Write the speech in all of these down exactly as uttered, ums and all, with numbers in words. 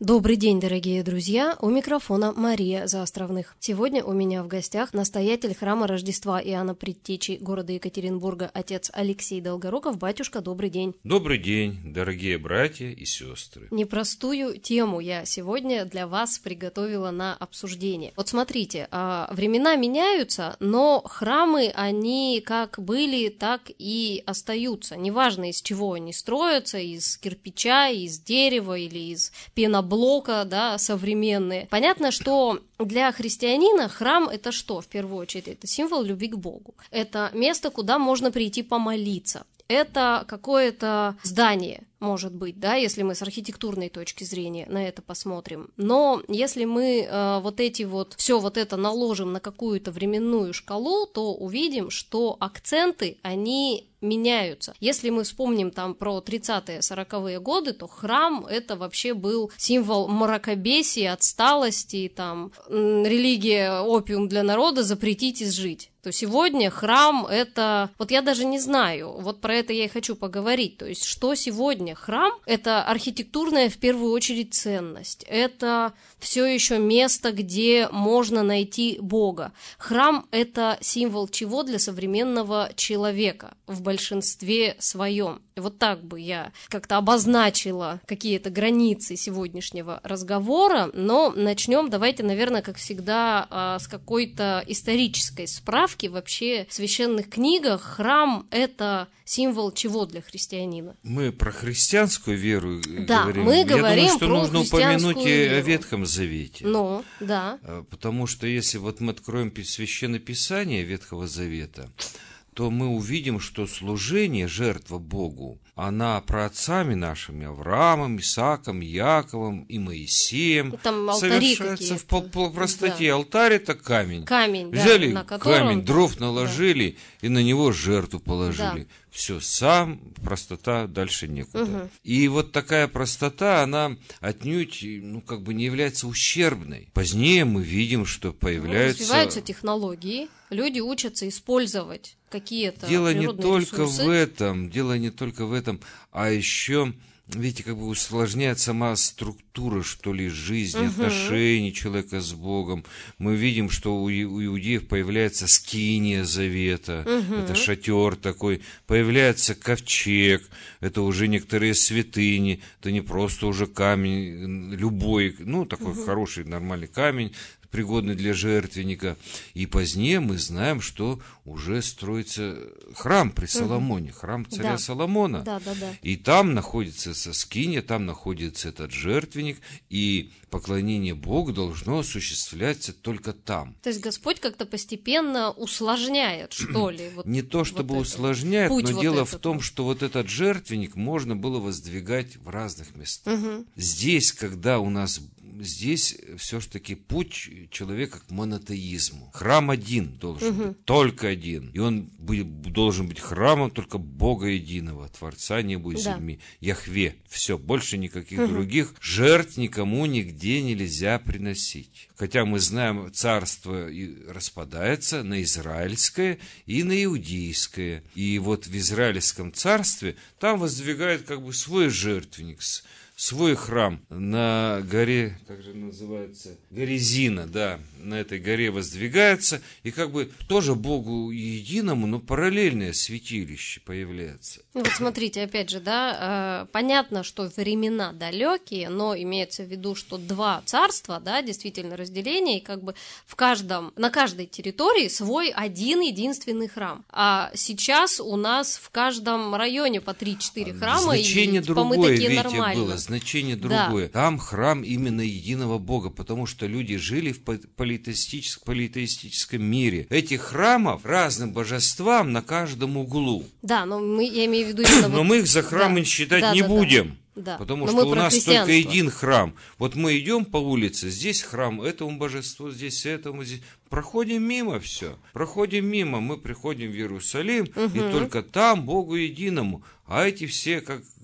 Добрый день, дорогие друзья! У микрофона Мария Заостровных. Сегодня у меня в гостях настоятель храма Рождества Иоанна Предтечи города Екатеринбурга, отец Алексей Долгоруков. Батюшка, добрый день! Добрый день, дорогие братья и сестры! Непростую тему я сегодня для вас приготовила на обсуждение. Вот смотрите, времена меняются, но храмы, они как были, так и остаются. Неважно, из чего они строятся, из кирпича, из дерева или из пеноблока, блока, да, современные. Понятно, что для христианина храм — это что? В первую очередь, это символ любви к Богу. Это место, куда можно прийти помолиться. Это какое-то здание, может быть, да, если мы с архитектурной точки зрения на это посмотрим. Но если мы э, вот эти вот, все вот это наложим на какую-то временную шкалу, то увидим, что акценты, они меняются. Если мы вспомним там про тридцатые, сороковые годы, то храм — это вообще был символ мракобесия, отсталости, там, религия, опиум для народа, запретите жить. То сегодня храм — это... Вот я даже не знаю, вот про это я и хочу поговорить. То есть что сегодня храм? Это архитектурная, в первую очередь, ценность. Это все еще место, где можно найти Бога. Храм — это символ чего для современного человека в большинстве своем. Вот так бы я как-то обозначила какие-то границы сегодняшнего разговора, но начнем, давайте, наверное, как всегда, с какой-то исторической справки. Вообще в священных книгах храм — это символ чего для христианина? Мы про христианскую веру да, говорим. мы Я говорим думаю, что про нужно упомянуть и веру. о Ветхом Завете. Ну, да. Потому что если вот мы откроем Священное Писание Ветхого Завета, то мы увидим, что служение, жертва Богу, она праотцами нашими, Авраамом, Исааком, Яковом и Моисеем, там алтари совершается в какие-то. простоте. Да. Алтарь — это камень. Камень, Взяли да, на котором... камень, дров наложили, да, и на него жертву положили. Да. Все, сам, простота, дальше некуда. Угу. И вот такая простота, она отнюдь, ну, как бы не является ущербной. Позднее мы видим, что появляются... Развиваются технологии, люди учатся использовать какие-то Дело не только ресурсы. в этом, дело не только в этом, а еще, видите, как бы усложняет сама структура, что ли, жизни, угу. отношений человека с Богом. Мы видим, что у иудеев появляется скиния завета, угу. это шатер такой, появляется ковчег, это уже некоторые святыни, это не просто уже камень, любой, ну, такой угу. хороший, нормальный камень, пригодный для жертвенника. И позднее мы знаем, что уже строится храм при Соломоне, храм царя да. Соломона. Да, да, да. И там находится скиния, там находится этот жертвенник, и поклонение Богу должно осуществляться только там. То есть Господь как-то постепенно усложняет, что ли? Вот, Не то чтобы вот усложняет, но вот дело в том, что вот этот жертвенник можно было воздвигать в разных местах. Угу. Здесь, когда у нас... Здесь все-таки путь человека к монотеизму. Храм один должен угу. быть, только один. И он должен быть храмом только Бога единого, Творца неба и да. земли. Яхве. Все, больше никаких угу. других жертв никому нигде нельзя приносить. Хотя мы знаем, царство распадается на израильское и на иудейское. И вот в израильском царстве там воздвигают как бы свой жертвенник, свой храм на горе, как же называется, Горизина, да, на этой горе воздвигается, и как бы тоже Богу единому, но параллельное святилище появляется. Ну вот смотрите, опять же, да, э, понятно, что времена далекие, но имеется в виду, что два царства, да, действительно разделение, и как бы в каждом, на каждой территории свой один единственный храм. А сейчас у нас в каждом районе по три-четыре храма, значение и другое, мы такие видите, нормальные. было, значение другое. Да. Там храм именно единого Бога, потому что люди жили в политеистическом, политеистическом мире. Этих храмов разным божествам на каждом углу. Да, но мы, я имею в виду именно... Но вот... мы их за храмы да. считать да, не да, будем. Да. Потому Но что у нас только христианство. один храм. Вот мы идем по улице, здесь храм этому божеству, здесь этому, здесь... Проходим мимо все. Проходим мимо, мы приходим в Иерусалим, угу. и только там Богу единому. А эти все, как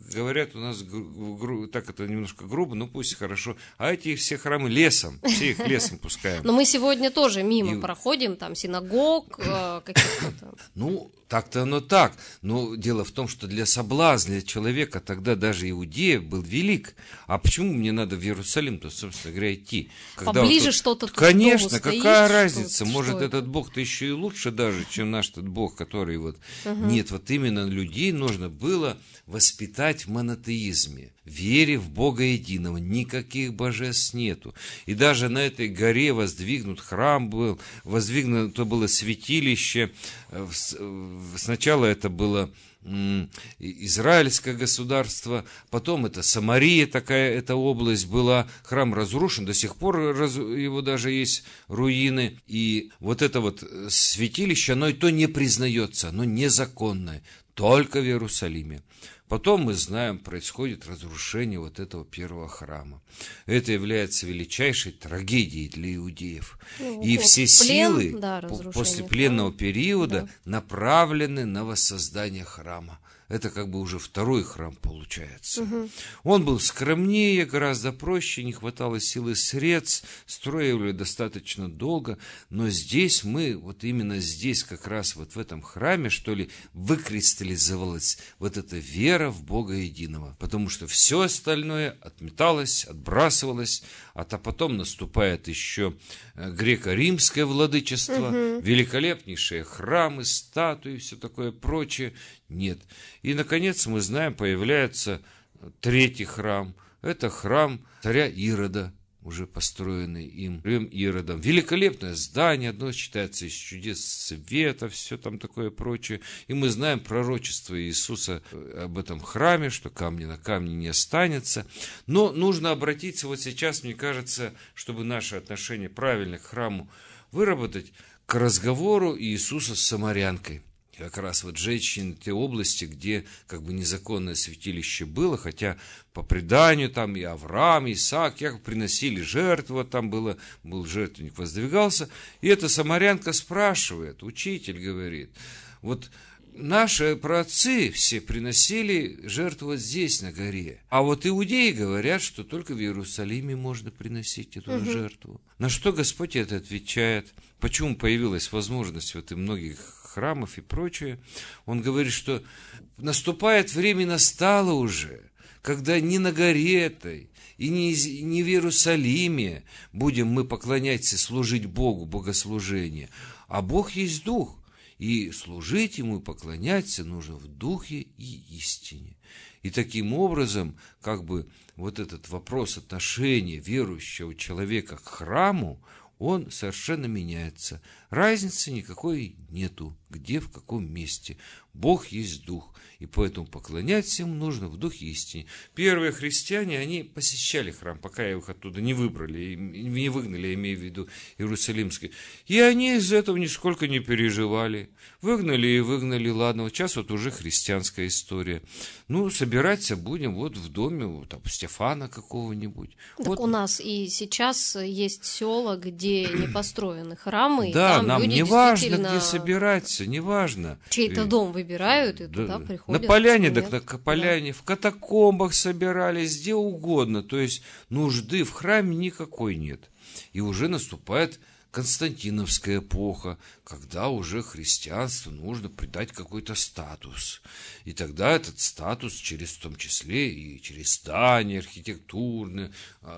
говорят у нас, гру- гру- так это немножко грубо, но пусть хорошо, а эти все храмы лесом, все их лесом пускаем. Но мы сегодня тоже мимо И- проходим, там, синагог, э, каких-то там. Ну, так-то оно так. Но дело в том, что для соблазна для человека тогда даже Иудея был велик. А почему мне надо в Иерусалим-то, собственно говоря, идти? Когда Поближе вот тут- что-то тут Конечно, дому стоит, какая что- разница? что Может, это? этот Бог-то еще и лучше даже, чем наш тот Бог, который вот... Нет, вот именно людей нужно было воспитать в монотеизме, вере в Бога единого. Никаких божеств нету. И даже на этой горе воздвигнут храм был, воздвигнуто было святилище. В- в- Сначала это было м, и- израильское государство, потом это Самария, такая эта область была, храм разрушен, до сих пор раз- его даже есть руины, и вот это вот святилище, оно и то не признается, оно незаконное, только в Иерусалиме. Потом, мы знаем, происходит разрушение вот этого первого храма. Это является величайшей трагедией для иудеев. Ну, И вот все плен, силы да, по- разрушение после храма. пленного периода Да. направлены на воссоздание храма. Это как бы уже второй храм получается. Он был скромнее, гораздо проще, не хватало сил и средств, строили достаточно долго, но здесь мы, вот именно здесь, как раз вот в этом храме, что ли, выкристаллизовалась вот эта вера в Бога единого, потому что все остальное отметалось, отбрасывалось, а то потом наступает еще э, греко-римское владычество, великолепнейшие храмы, статуи, все такое прочее. Нет. И, наконец, мы знаем, появляется третий храм. Это храм царя Ирода, уже построенный им, Иродом. Великолепное здание, одно считается из чудес света, все там такое прочее. И мы знаем пророчество Иисуса об этом храме, что камни на камне не останется. Но нужно обратиться вот сейчас, мне кажется, чтобы наше отношение правильно к храму выработать, к разговору Иисуса с самарянкой. Как раз вот женщины те области, где как бы незаконное святилище было, хотя по преданию там и Авраам, и Исаак, Яков приносили жертву, вот там было, был жертвенник, воздвигался, и эта самарянка спрашивает, учитель говорит, вот наши праотцы все приносили жертву вот здесь, на горе, а вот иудеи говорят, что только в Иерусалиме можно приносить эту Угу. жертву. На что Господь это отвечает? Почему появилась возможность вот и многих храмов и прочее? Он говорит, что наступает время, настало уже, когда ни на горе этой и не, не в Иерусалиме будем мы поклоняться и служить Богу, богослужение, а Бог есть Дух, и служить Ему и поклоняться нужно в Духе и истине. И таким образом, как бы вот этот вопрос отношения верующего человека к храму, он совершенно меняется. Разницы никакой нету, где, в каком месте. Бог есть Дух, и поэтому поклоняться Ему нужно в Духе истине. Первые христиане, они посещали храм, пока их оттуда не выбрали, не выгнали, я имею в виду Иерусалимский. И они из этого нисколько не переживали. Выгнали и выгнали, ладно, вот сейчас вот уже христианская история. Ну, собираться будем вот в доме вот, там, Стефана какого-нибудь. Так вот. у нас и сейчас есть села, где не построены храмы, и Да, там нам люди не важно, действительно где собираться, не важно. чей-то дом выбирают и Да, туда приходят. на поляне, почему так нет? на поляне, в катакомбах собирались, где угодно. То есть нужды в храме никакой нет. И уже наступает Константиновская эпоха, когда уже христианству нужно придать какой-то статус. И тогда этот статус через, в том числе, и через здания архитектурные,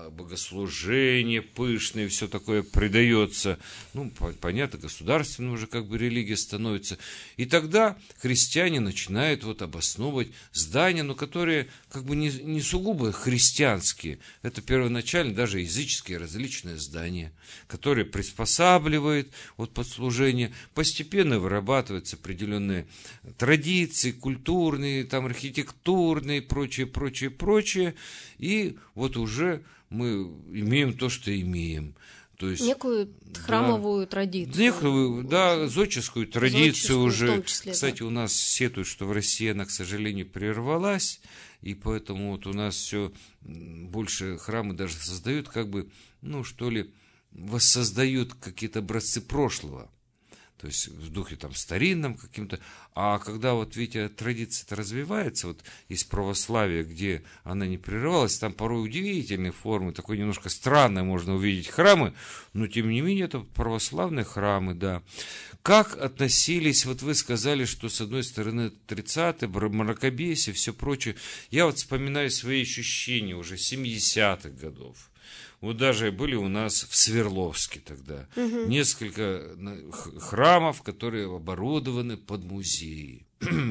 богослужение пышное, все такое придается. Ну, понятно, государственная уже как бы религия становится. И тогда христиане начинают вот обосновывать здания, но которые как бы не, не сугубо христианские. Это первоначально даже языческие различные здания, которые приспосабливают вот под служение. Постепенно вырабатываются определенные традиции, культурные, там, архитектурные, прочее, прочее, прочее. И вот уже мы имеем то, что имеем. То есть, некую храмовую да, традицию. Некую, да, зодческую традицию Зодческую, уже. в том числе, Кстати, да. у нас сетуют, что в России она, к сожалению, прервалась, и поэтому вот у нас все больше храмы даже создают, как бы, ну, что ли, воссоздают какие-то образцы прошлого. то есть в духе там старинном каким-то. А когда вот, видите, традиция-то развивается, вот из православия, где она не прерывалась, там порой удивительные формы, такой немножко странно можно увидеть храмы, но тем не менее это православные храмы, да. Как относились, вот вы сказали, что с одной стороны тридцатые, мракобесие, все прочее. Я вот вспоминаю свои ощущения уже семидесятых годов. Вот даже были у нас в Свердловске тогда угу. несколько храмов, которые оборудованы под музеи.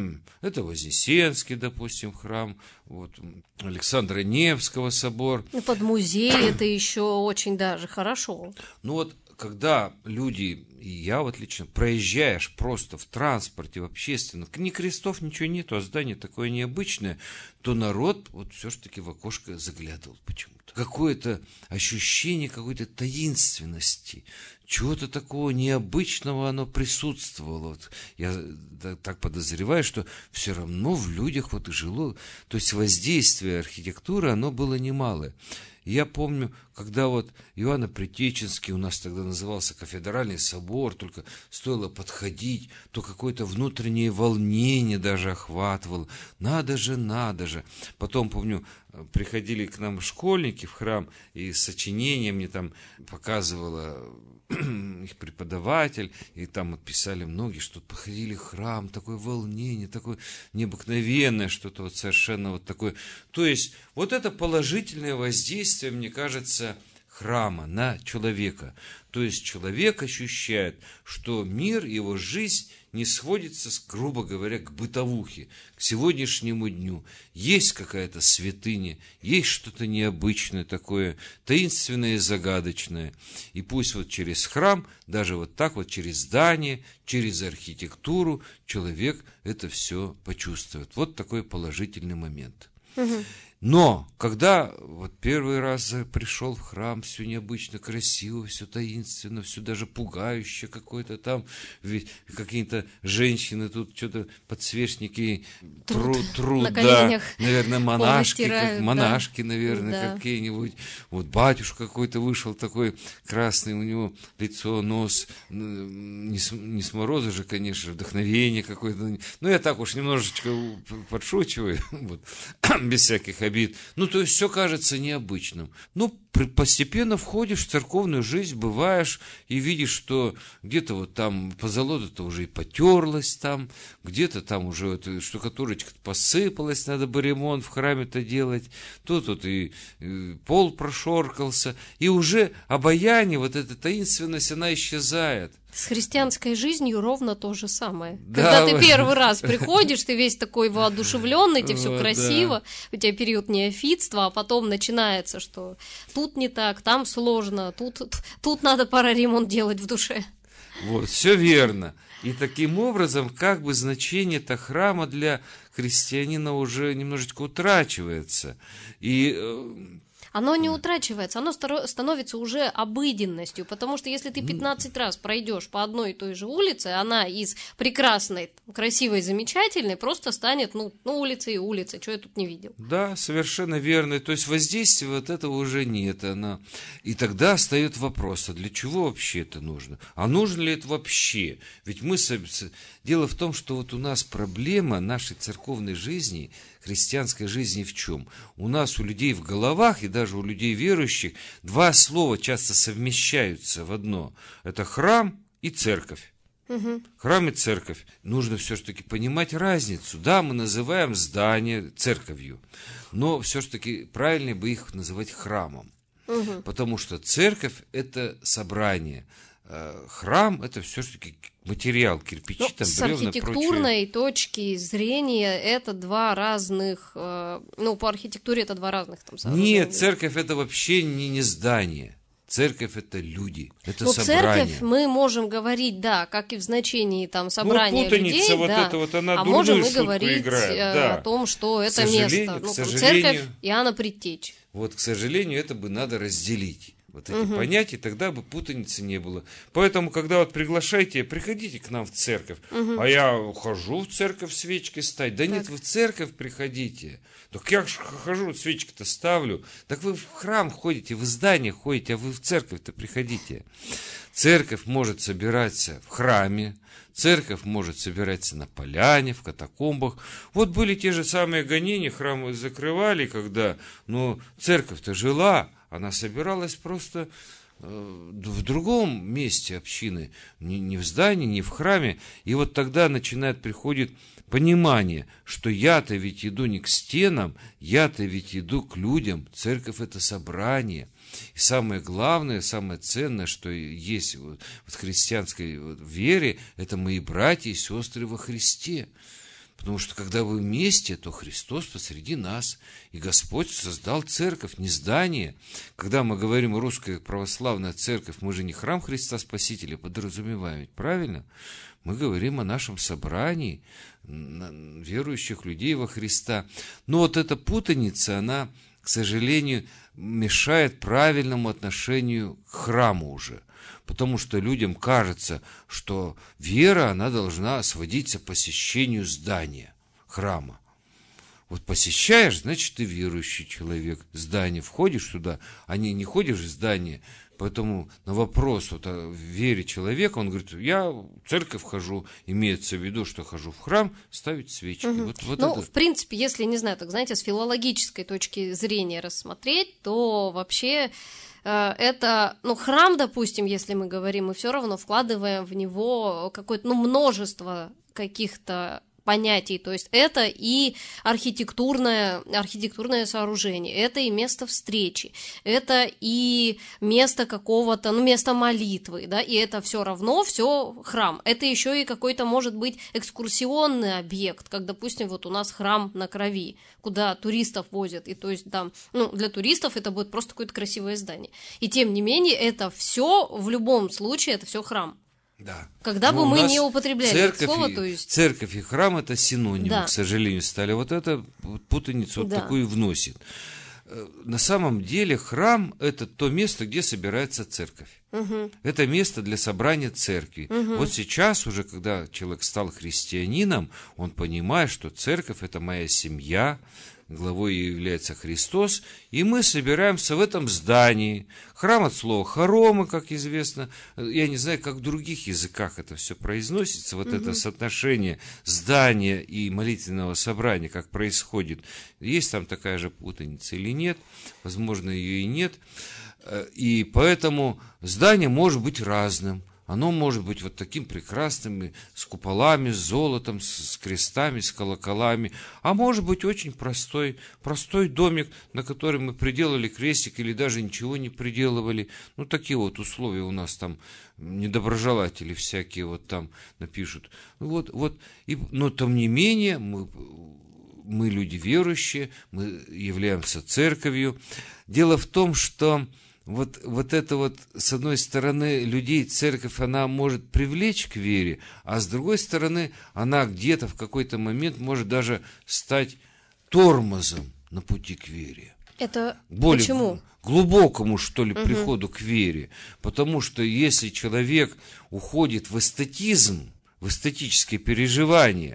Это Вознесенский, допустим, храм, вот, Александра Невского собор. Ну, под музей это еще очень даже хорошо. Ну вот, когда люди, и я вот лично, проезжаешь просто в транспорте, в общественном, ни крестов, ничего нету, а здание такое необычное, то народ вот все-таки в окошко заглядывал почему-то. Какое-то ощущение какой-то таинственности, чего-то такого необычного оно присутствовало. Вот я так подозреваю, что все равно в людях вот и жило, то есть воздействие архитектуры, оно было немалое. Я помню, когда вот Иоанно-Предтеченский, у нас тогда назывался Кафедральный собор, только стоило подходить, то какое-то внутреннее волнение даже охватывало. Надо же, надо же. Потом, помню, приходили к нам школьники в храм, и сочинения мне там показывала их преподаватель, и там вот писали многие, что походили в храм, такое волнение, такое необыкновенное, что-то вот совершенно вот такое. То есть вот это положительное воздействие, мне кажется, храма на человека. То есть человек ощущает, что мир, его жизнь не сводится, грубо говоря, к бытовухе, к сегодняшнему дню. Есть какая-то святыня, есть что-то необычное такое, таинственное и загадочное. И пусть вот через храм, даже вот так вот через здание, через архитектуру человек это все почувствует. Вот такой положительный момент. Угу. Но, когда вот первый раз пришел в храм, все необычно красиво, все таинственно, все даже пугающе какое-то там, ведь какие-то женщины тут что-то подсвечники Труд, труда, да, наверное, монашки, стирают, как, монашки, да. наверное, да. какие-нибудь. Вот батюшка какой-то вышел такой красный, у него лицо, нос, не с, не с мороза же, конечно, вдохновение какое-то. Ну, я так уж немножечко подшучиваю, вот, без всяких обид. Ну, то есть все кажется необычным. Ну, постепенно входишь в церковную жизнь, бываешь и видишь, что где-то вот там позолота-то уже и потерлась там, где-то там уже вот штукатурочка посыпалась, надо бы ремонт в храме-то делать. Тут вот и, и пол прошоркался, и уже обаяние, вот эта таинственность, она исчезает. С христианской жизнью ровно то же самое. Да, Когда ты первый раз приходишь, ты весь такой воодушевленный, тебе все вот, красиво, да. у тебя период неофитства, а потом начинается, что тут не так, там сложно, тут, тут надо пора ремонт делать в душе. Вот, все верно. И таким образом, как бы значение-то храма для христианина уже немножечко утрачивается. И... Оно не утрачивается, оно становится уже обыденностью, потому что если ты пятнадцать раз пройдешь по одной и той же улице, она из прекрасной, красивой, замечательной просто станет, ну, ну улица и улица, что я тут не видел. Да, совершенно верно, то есть воздействия вот этого уже нет. Она... И тогда встает вопрос, а для чего вообще это нужно? А нужно ли это вообще? Ведь мы... Дело в том, что вот у нас проблема нашей церковной жизни, христианской жизни в чем? У нас у людей в головах и даже у людей верующих два слова часто совмещаются в одно. Это храм и церковь. Угу. Храм и церковь. Нужно все-таки понимать разницу. Да, мы называем здание церковью, но все-таки правильнее бы их называть храмом. Угу. Потому что церковь – это собрание. Храм – это все-таки материал, кирпичи, ну, там, с бревна, архитектурной прочее. точки зрения это два разных, ну, по архитектуре это два разных там сооружения. Нет, церковь – это вообще не, не здание. Церковь – это люди, это ну, собрание. Церковь мы можем говорить, да, как и в значении там собрания ну, людей, вот да, это вот, она а можем мы шутку говорить играет, да. о том, что это место, ну, там, церковь Иоанна Предтечи. Вот, к сожалению, это бы надо разделить. вот эти Угу. понятия, тогда бы путаницы не было. Поэтому, когда вот приглашаете, приходите к нам в церковь, Угу. а я хожу в церковь свечки ставить. Да Так. нет, вы в церковь приходите. Так я ж хожу, свечки-то ставлю. Так вы в храм ходите, в здание ходите, а вы в церковь-то приходите. Церковь может собираться в храме, церковь может собираться на поляне, в катакомбах. Вот были те же самые гонения, храмы закрывали, когда, ну, церковь-то жила, она собиралась просто э, в другом месте общины, не, не в здании, не в храме. И вот тогда начинает, приходит понимание, что я-то ведь иду не к стенам, я-то ведь иду к людям. Церковь – это собрание. И самое главное, самое ценное, что есть в христианской вере, это мои братья и сестры во Христе. Потому что когда вы вместе, то Христос посреди нас. И Господь создал церковь, не здание. Когда мы говорим русская православная церковь, мы же не храм Христа Спасителя подразумеваем, ведь правильно? Мы говорим о нашем собрании верующих людей во Христа. Но вот эта путаница, она, к сожалению, мешает правильному отношению к храму уже. Потому что людям кажется, что вера, она должна сводиться к посещению здания, храма. Вот посещаешь, значит, ты верующий человек. Здание, входишь туда, а не, не ходишь в здание. Поэтому на вопрос вот о вере человека, он говорит, я в церковь хожу, имеется в виду, что хожу в храм, ставить свечки. Угу. Вот, вот ну, это... в принципе, если, не знаю, так, знаете, с филологической точки зрения рассмотреть, то вообще... Это, ну, храм, допустим, если мы говорим, мы все равно вкладываем в него какое-то, ну, множество каких-то понятий, то есть это и архитектурное, архитектурное сооружение, это и место встречи, это и место какого-то, ну, место молитвы, да, и это все равно все храм. Это еще и какой-то, может быть, экскурсионный объект, как, допустим, вот у нас храм на Крови, куда туристов возят, и то есть там, ну, для туристов это будет просто какое-то красивое здание. И тем не менее, это все в любом случае, это все храм. Да. Когда Но бы мы у нас не употребляли церковь, это слово, и, то есть... Церковь и храм – это синонимы, да. к сожалению, стали. Вот это путаницу да. вот такую вносит. На самом деле храм – это то место, где собирается церковь. Угу. Это место для собрания церкви. Угу. Вот сейчас уже, когда человек стал христианином, он понимает, что церковь – это моя семья, главой ее является Христос, и мы собираемся в этом здании. Храм от слова хоромы, как известно. Я не знаю, как в других языках это все произносится, вот угу. это соотношение здания и молитвенного собрания, как происходит. Есть там такая же путаница или нет? Возможно, ее и нет. И поэтому здание может быть разным. Оно может быть вот таким прекрасным, с куполами, с золотом, с крестами, с колоколами. А может быть очень простой, простой домик, на который мы приделали крестик или даже ничего не приделывали. Ну, такие вот условия у нас там, недоброжелатели всякие вот там напишут. Вот, вот. И, но тем не менее, мы, мы люди верующие, мы являемся церковью. Дело в том, что Вот, вот это вот, с одной стороны, людей церковь, она может привлечь к вере, а с другой стороны, она где-то в какой-то момент может даже стать тормозом на пути к вере. Это более почему? Глубокому, что ли, угу. приходу к вере. Потому что если человек уходит в эстетизм, в эстетические переживания,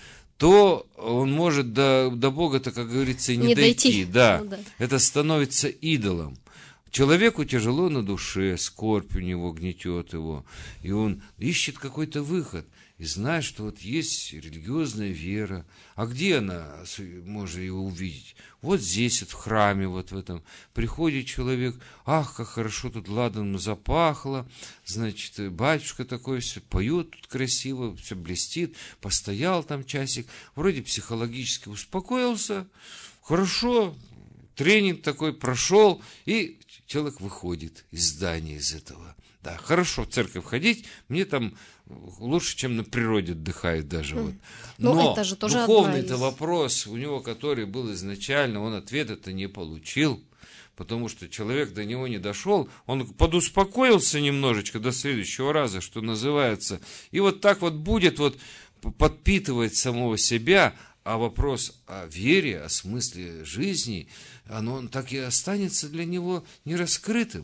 то он может до, до Бога-то, как говорится, и не, не дойти. дойти. Да. Ну, да. Это становится идолом. Человеку тяжело на душе, скорбь у него гнетет его, и он ищет какой-то выход, и знает, что вот есть религиозная вера. А где она, можно его увидеть? Вот здесь, вот в храме, вот в этом. Приходит человек, ах, как хорошо тут ладаном запахло, значит, батюшка такой, все поет тут красиво, все блестит, постоял там часик, вроде психологически успокоился, хорошо, тренинг такой прошел, и человек выходит из здания, из этого. Да, хорошо в церковь ходить, мне там лучше, чем на природе отдыхает даже. Mm. Вот. Но, Но это же тоже духовный-то из... вопрос у него, который был изначально, он ответа-то не получил, потому что человек до него не дошел, он подуспокоился немножечко до следующего раза, что называется, и вот так вот будет вот подпитывать самого себя. А вопрос о вере, о смысле жизни, оно так и останется для него нераскрытым.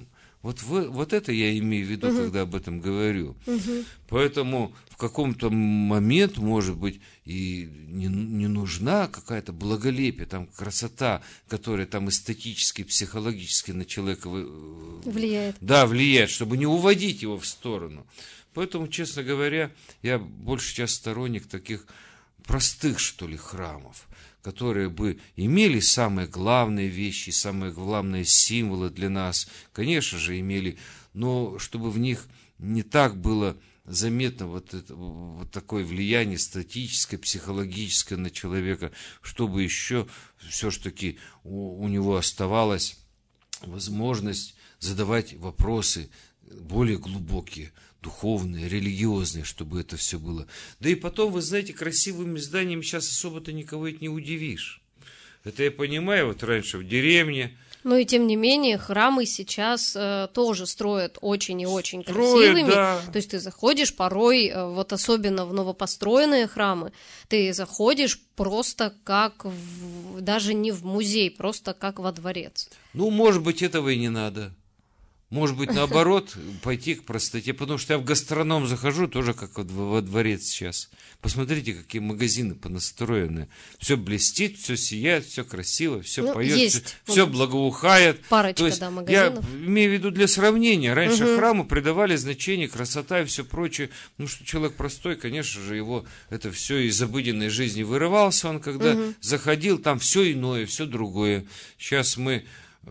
Вот, в, вот это я имею в виду, угу. когда об этом говорю. Угу. Поэтому в каком-то момент, может быть, и не, не нужна какая-то благолепие, там, красота, которая там эстетически, психологически на человека влияет. Да, влияет, чтобы не уводить его в сторону. Поэтому, честно говоря, я больше сейчас сторонник таких простых, что ли, храмов, которые бы имели самые главные вещи, самые главные символы для нас, конечно же, имели, но чтобы в них не так было заметно вот, это, вот такое влияние статическое, психологическое на человека, чтобы еще все-таки у, у него оставалась возможность задавать вопросы более глубокие, духовные, религиозные, чтобы это все было. Да и потом, вы знаете, красивыми зданиями сейчас особо-то никого ведь не удивишь. Это я понимаю, вот раньше в деревне. Ну и тем не менее, храмы сейчас э, тоже строят очень и очень строят, красивыми. Да. То есть ты заходишь порой, э, вот особенно в новопостроенные храмы, ты заходишь просто как, в, даже не в музей, просто как во дворец. Ну, может быть, этого и не надо. Может быть, наоборот, пойти к простоте, потому что я в гастроном захожу, тоже как во дворец сейчас. Посмотрите, какие магазины понастроены. Все блестит, все сияет, все красиво, все ну, поет, есть. все, все благоухает. Парочка, То есть, да, магазинов. Я имею в виду для сравнения. Раньше угу. храму придавали значение, красота и все прочее. Ну, что человек простой, конечно же, его это все из обыденной жизни вырывался. Он когда угу. заходил, там все иное, все другое. Сейчас мы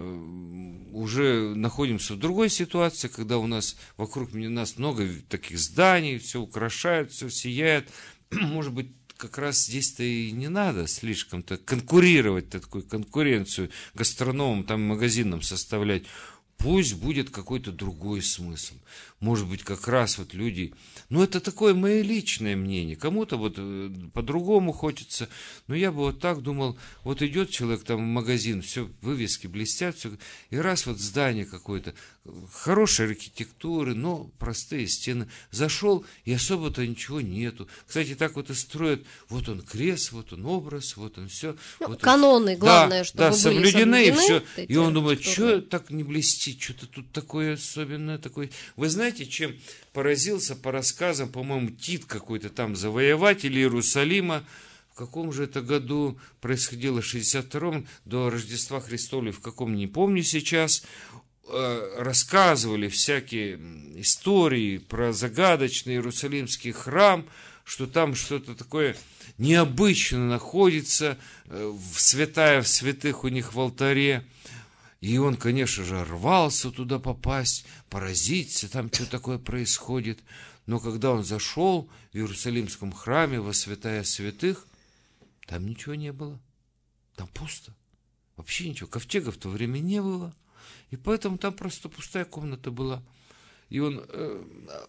уже находимся в другой ситуации, когда у нас вокруг нас много таких зданий, все украшают, все сияет. Может быть, как раз здесь-то и не надо слишком-то конкурировать, такую конкуренцию гастрономам, там, магазинам составлять. Пусть будет какой-то другой смысл. Может быть, как раз вот люди... Ну, это такое мое личное мнение. Кому-то вот по-другому хочется. Но я бы вот так думал, вот идет человек там в магазин, все, вывески блестят, все, и раз вот здание какое-то, хорошей архитектуры, но простые стены. Зашел, и особо-то ничего нету. Кстати, так вот и строят. Вот он крест, вот он образ, вот он все. Ну, вот каноны, он... главное, да, чтобы да, были соблюдены. И, все. И он думает, что так не блестит, что-то тут такое особенное. Такое. Вы знаете, чем поразился по рассказам, по-моему, Тит какой-то там, завоеватель Иерусалима, в каком же это году происходило, в шестьдесят втором, до Рождества Христова, в каком, не помню сейчас, рассказывали всякие истории про загадочный Иерусалимский храм, что там что-то такое необычное находится, святая в святых у них в алтаре. И он, конечно же, рвался туда попасть, поразиться, там что такое происходит. Но когда он зашел в Иерусалимском храме во святая святых, там ничего не было. Там пусто. Вообще ничего. Ковчега в то время не было. И поэтому там просто пустая комната была. И он э,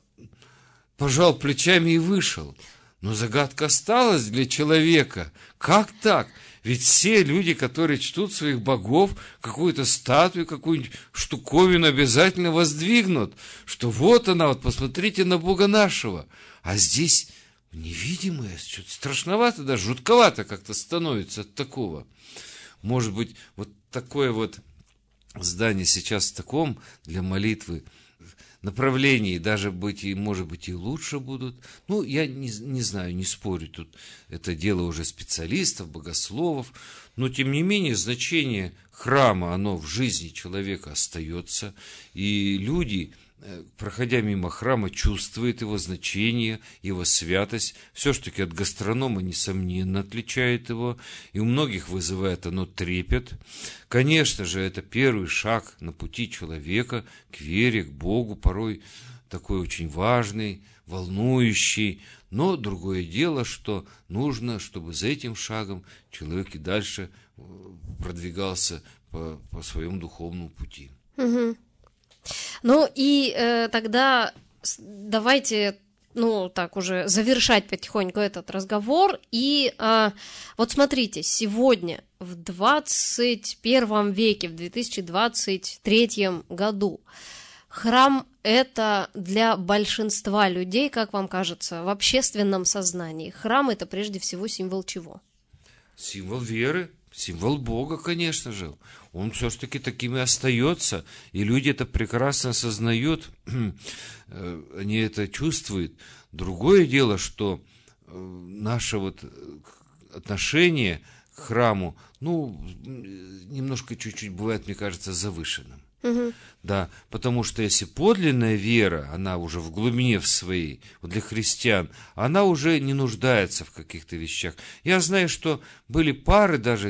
пожал плечами и вышел. Но загадка осталась для человека. Как так? Ведь все люди, которые чтут своих богов, какую-то статую, какую-нибудь штуковину обязательно воздвигнут. Что вот она, вот посмотрите на Бога нашего. А здесь невидимое, что-то страшновато, даже жутковато как-то становится от такого. Может быть, вот такое вот здание сейчас в таком для молитвы направлении, даже быть и, может быть, и лучше будут. Ну, я не, не знаю, не спорю, тут это дело уже специалистов, богословов, но, тем не менее, значение храма, оно в жизни человека остается, и люди, проходя мимо храма, чувствуют его значение, его святость. Все-таки от гастронома, несомненно, отличает его, и у многих вызывает оно трепет. Конечно же, это первый шаг на пути человека к вере, к Богу, порой такой очень важный, волнующий. Но другое дело, что нужно, чтобы за этим шагом человек и дальше продвигался по, по своему духовному пути. Угу. Ну и э, тогда давайте, ну так уже завершать потихоньку этот разговор. И э, вот смотрите, сегодня в двадцать первом веке, в две тысячи двадцать третьем году, храм – это для большинства людей, как вам кажется, в общественном сознании. Храм – это прежде всего символ чего? Символ веры. Символ Бога, конечно же. он все-таки таким и остается. И люди это прекрасно осознают, они это чувствуют. Другое дело, что наше вот отношение к храму, ну, немножко чуть-чуть бывает, мне кажется, завышенным. Угу. Да, потому что если подлинная вера, она уже в глубине в своей, вот для христиан, она уже не нуждается в каких-то вещах. Я знаю, что были пары даже,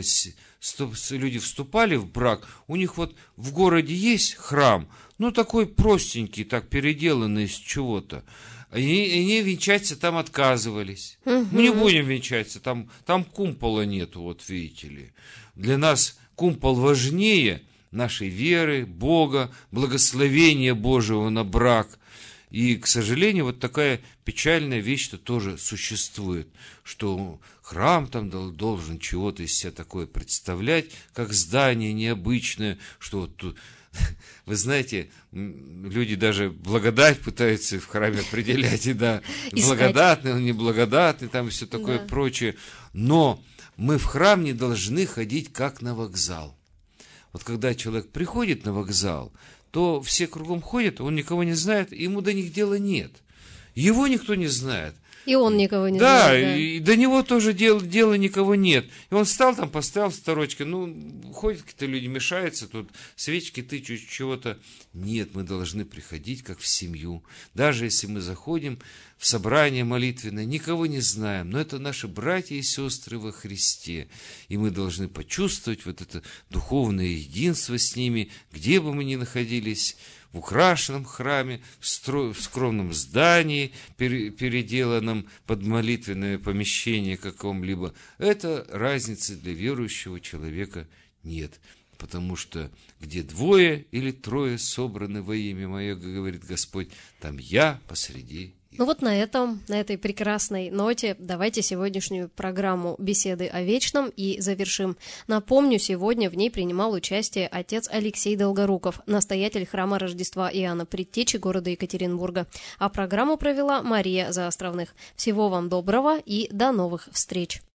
люди вступали в брак, у них вот в городе есть храм, ну такой простенький, так переделанный из чего-то. Они, они венчаться там отказывались. Угу. Мы не будем венчаться, там, там кумпола нету, вот видите ли. Для нас кумпол важнее нашей веры, Бога, благословения Божьего на брак. И, к сожалению, вот такая печальная вещь-то тоже существует, что храм там должен чего-то из себя такое представлять, как здание необычное, что вот тут... Вы знаете, люди даже благодать пытаются в храме определять, и да, благодатный, он неблагодатный, там все такое да. прочее. Но мы в храм не должны ходить как на вокзал. Вот когда человек приходит на вокзал, то все кругом ходят, он никого не знает, ему до них дела нет. Его никто не знает. И он никого не да, знает. Да, и до него тоже дела, дела никого нет. И он встал там, поставил сторочкой, ну, ходят какие-то люди, мешаются, тут свечки тычут, чего-то. Нет, мы должны приходить как в семью. Даже если мы заходим в собрание молитвенное, никого не знаем, но это наши братья и сестры во Христе. И мы должны почувствовать вот это духовное единство с ними, где бы мы ни находились, в украшенном храме, в, стро... в скромном здании, пер... переделанном под молитвенное помещение каком-либо. Это разницы для верующего человека нет. Потому что где двое или трое собраны во имя Мое, говорит Господь, там я посреди. Ну вот на этом, на этой прекрасной ноте давайте сегодняшнюю программу «Беседы о вечном» и завершим. Напомню, сегодня в ней принимал участие отец Алексей Долгоруков, настоятель храма Рождества Иоанна Предтечи города Екатеринбурга. А программу провела Мария Заостровных. Всего вам доброго и до новых встреч!